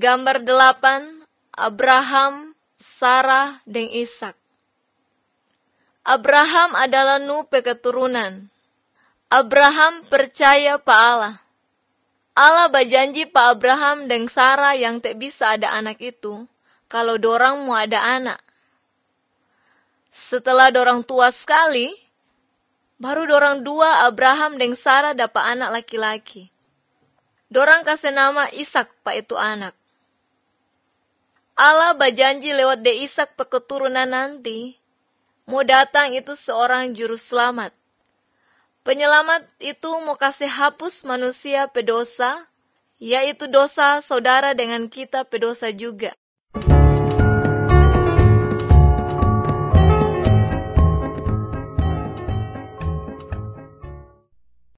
Gambar 8, Abraham, Sarah, dan Ishak. Abraham adalah Nuh pe keturunan. Abraham percaya pa Allah. Allah berjanji pa Abraham dan Sarah yang tak bisa ada anak itu, kalau dorang mau ada anak. Setelah dorang tua sekali, baru dorang dua Abraham dan Sarah dapat anak laki-laki. Dorang kasih nama Ishak pa itu anak. Allah berjanji lewat de Ishak pe keturunan nanti, mau datang itu seorang juru selamat. Penyelamat itu mau kasih hapus manusia pe dosa, yaitu dosa saudara dengan kita pe dosa juga.